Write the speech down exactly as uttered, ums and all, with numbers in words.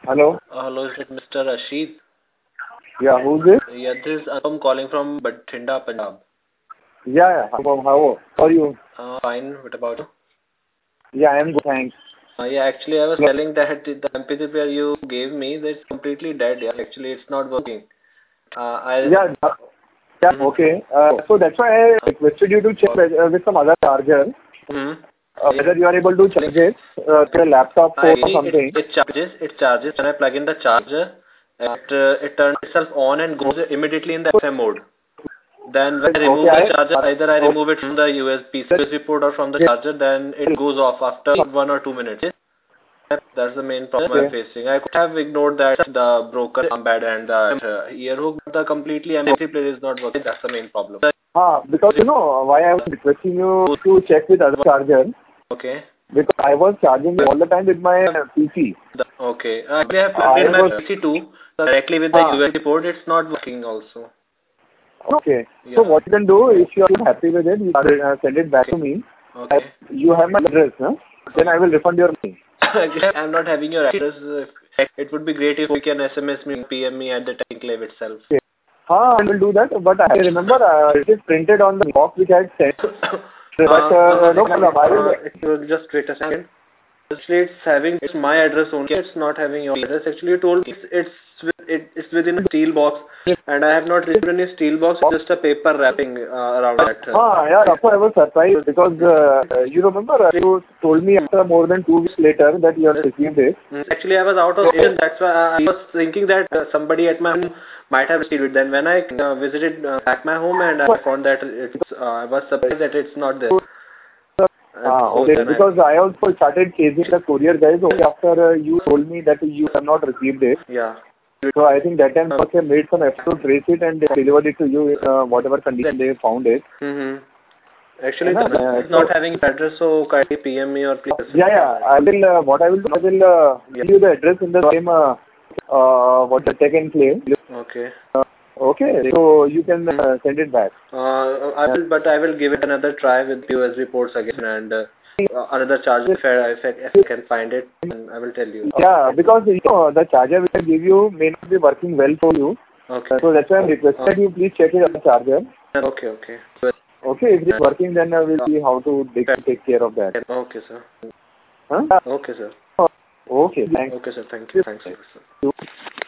Hello. Uh, hello, is it Mister Rashid? Yeah, who's this? Yeah, this is I'm calling from Bathinda, Punjab. Yeah, yeah. How, how are you? Uh, fine. What about you? Yeah, I am good. Thanks. Uh, yeah, actually, I was telling that the M P three player you gave me that's completely dead. Yeah, actually, it's not working. Uh, I. Yeah, uh, yeah. Mm-hmm. Okay. Uh, so that's why I requested you to check with, uh, with some other charger Mm-hmm. uh, Yeah. whether you are able to charge it uh, to a laptop I, phone or it something. it charges. It charges. When I plug in the charger, it uh, it turns itself on and goes immediately in the F M mode. Then when I Okay. remove the I. charger, either I Okay. remove it from the U S B U S B port or from the charger, then it goes off after one or two minutes. That's the main problem I'm Okay. facing. I could have ignored that the broken armband and the uh, ear hook, but the completely M P three player is not working. That's the main problem. Ah, because you know why I was requesting you to check with other charger Okay. because I was charging it all the time with my P C. The, okay. Uh, Actually, I have plugged I in my was. P C too directly with the Ah. U S B port. It's not working also. Okay. So Yeah. what you can do, if you are happy with it, you can uh, send it back Okay. to me. I, Okay. you have my address, huh? Then I will refund your money. Actually, I'm not having your address. uh, It would be great if you can S M S me, P M me at the Technic itself. Okay. Ah, I will do that, but I remember uh, it is printed on the box which I had sent. uh, But uh, uh, no actually, problem. I will. uh, if you just wait a second. Actually, it's having it's my address only. It's not having your address. Actually, you told me it's it's with- it, it's within a steel box, and I have not received any steel box. Just a paper wrapping uh, around that. Ah, yeah, that's why I was surprised because uh, you remember uh, you told me after more than two weeks later that you have received it. Mm, Actually, I was out of station. That's why I was thinking that uh, somebody at my home might have received it. Then when I uh, visited uh, back my home and I found that it's, uh, I was surprised that it's not there. And Ah, so okay. then I. Because I also started chasing the courier guys only after uh, you told me that you have not received it. Yeah. So I think that time Uh, first they made some effort to trace it and they delivered it to you in uh, whatever condition they found it. mm-hmm. Actually, And, the uh, person is not so having address, so kindly P M me or please S M S yeah, me yeah. on I will. Uh, what I will do, I will uh, that. give you the address in the same. Uh, uh, what the tech and claim. Yeah. Okay. Okay, so you can uh, send it back. Uh, I will, but I will give it another try with U S B ports again and uh, uh, another charger if I, if I if I can find it, and I will tell you. Yeah, because you know the charger which I give you may not be working well for you. Okay. So that's why I'm requested you please check it on the charger. Okay. Okay. Okay, if it's working, then uh, we'll see how to take, take care of that. Okay, sir. Huh? Okay, sir. Okay, thanks. Okay, sir. Thank you. Thanks, sir.